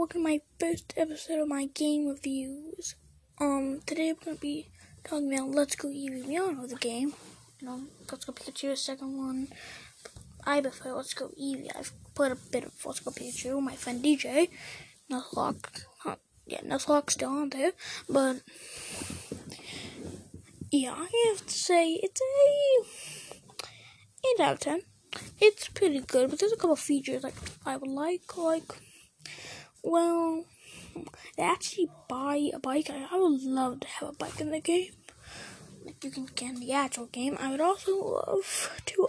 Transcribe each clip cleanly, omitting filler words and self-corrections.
welcome to my first episode of my game reviews. Today we're gonna be talking about Let's Go Eevee. We all know the game. Let's Go Pikachu, the second one. I prefer Let's Go Eevee. I've played a bit of Let's Go Pikachu. My friend DJ, Nuzlocke still on there, but yeah, I have to say it's a 8 out of 10. It's pretty good, but there's a couple features I would like, they actually buy a bike. I would love to have a bike in the game. Like you can get in the actual game. I would also love to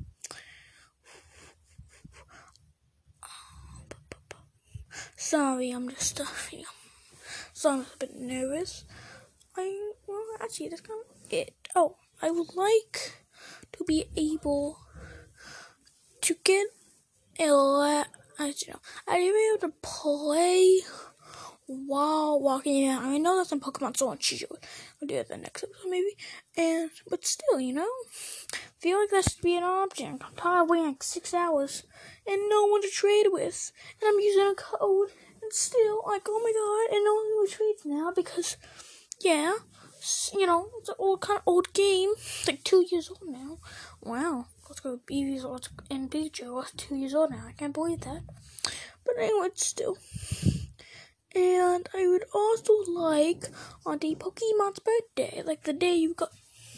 sorry, I'm just so I'm a bit nervous. Actually that's kind of it. Oh, I would like to be able to get I'd be able to play while walking around. I know that's in Pokemon Sword and Shield. We'll do it the next episode maybe. But still, feel like that should be an option. I'm tired of waiting like 6 hours and no one to trade with. And I'm using a code and still like, oh my god, and no one really trades now because it's an old game. It's like 2 years old now. Wow. Let's Go Eevee's and Pikachu are 2 years old now. I can't believe that. But anyway, still. And I would also like on the Pokemon's birthday, the day you got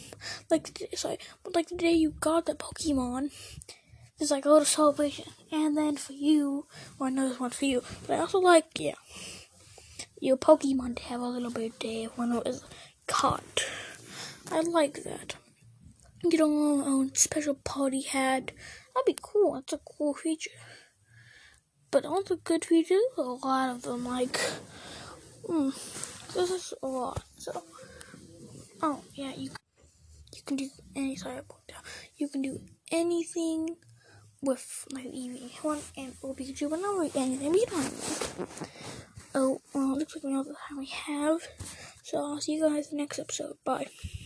the Pokemon, there's like a little celebration. And then for you, or another one for you. But I also like, your Pokemon to have a little birthday when it was caught. I like that. Get our own special party hat. That'd be cool. That's a cool feature. But all the good features, a lot of them, this is a lot. So, you can do any you can do anything with Eevee one and Pikachu, but not really anything. We don't know. Oh, looks like we know the time we have. So I'll see you guys in the next episode. Bye.